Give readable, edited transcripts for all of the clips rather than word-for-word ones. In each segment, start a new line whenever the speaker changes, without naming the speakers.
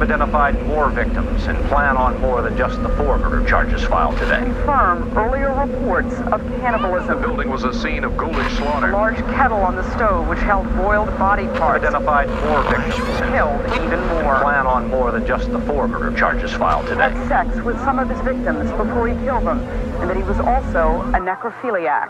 have identified more victims and plan on more than just the 4 murder charges filed today.
Confirm earlier reports of cannibalism.
The building was a scene of ghoulish
A
slaughter.
large kettle on the stove which held boiled body parts.
Identified more victims and
Killed even more.
plan on more than just the 4 murder charges filed today.
Had sex with some of his victims before he killed them, and that he was also a necrophiliac.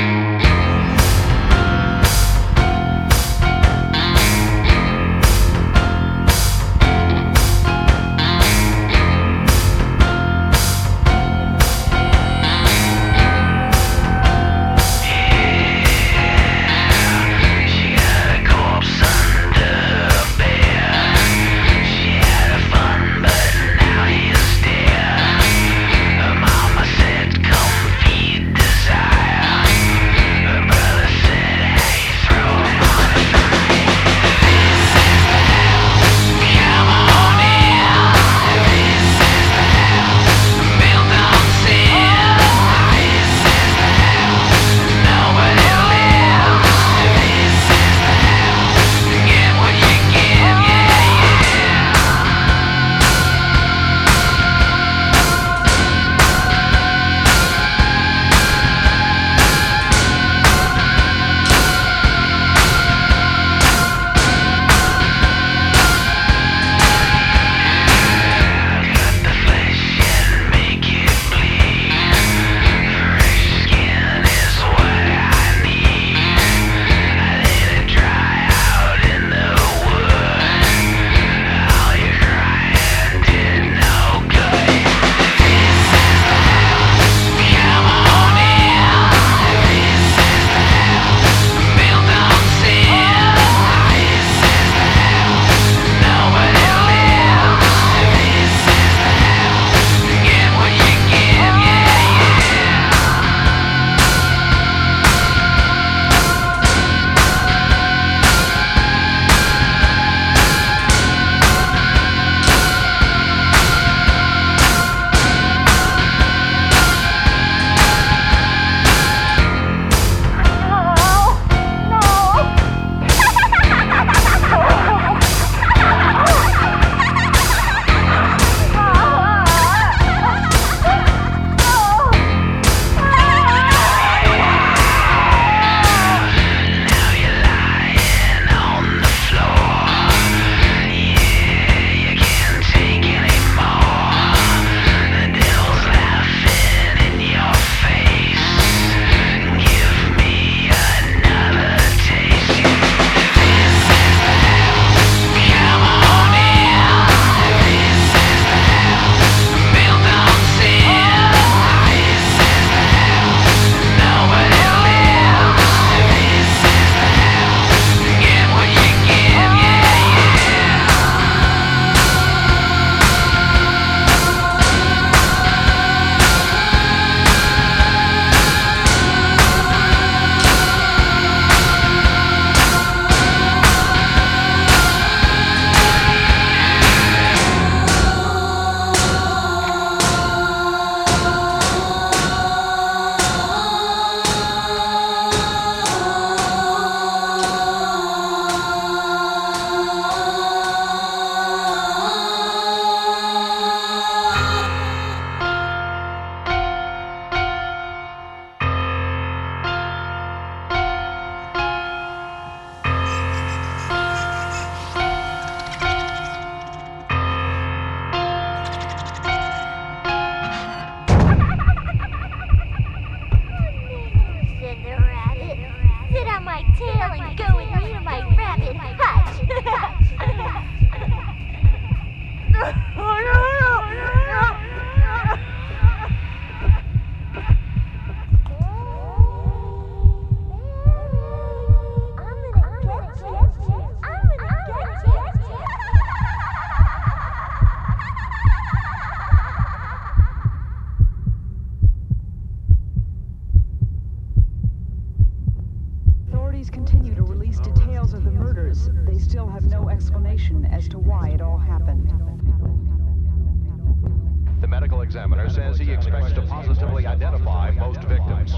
examiner says he expects to positively identify most victims.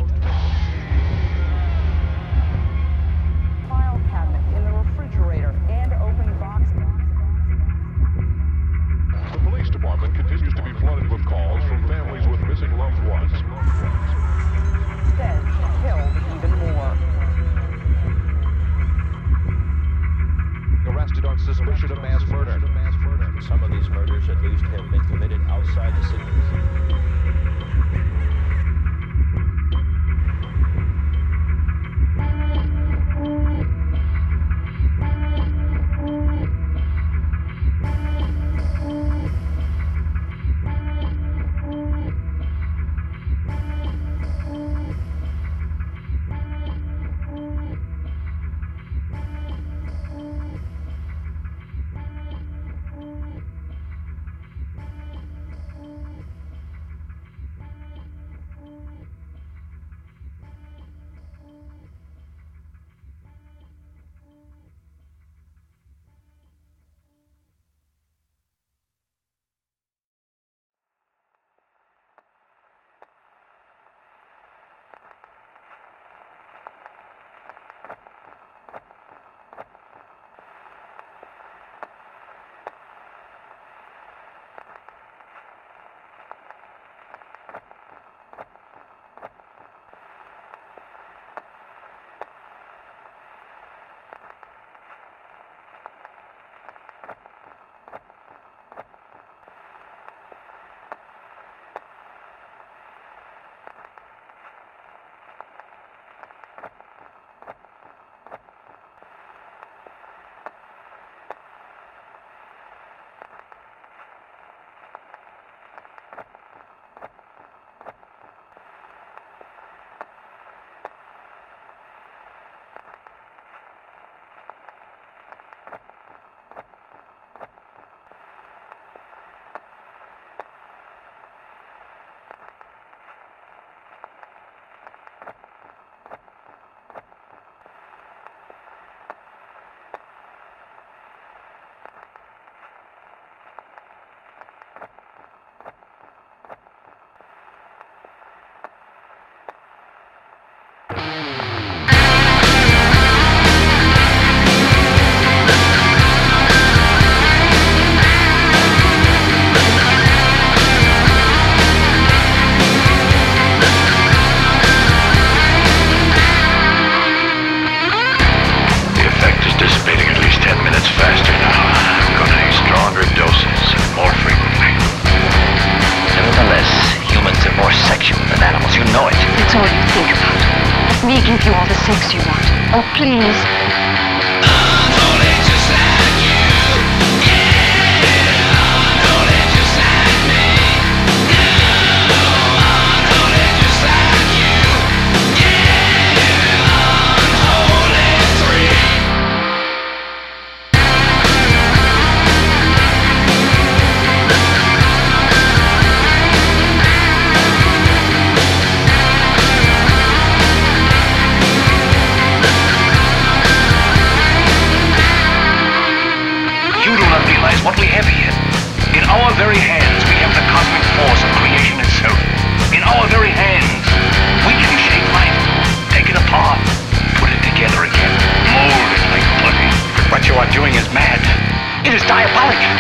File cabinet in the refrigerator and open box.
That's all you think about. Let me give you all the sex you want. Oh, please.
What we have here. In our very hands, we have the cosmic force of creation itself. In our very hands, we can shape life, take it apart, put it together again, mold it like putty.
What you are doing is mad.
It is diabolic.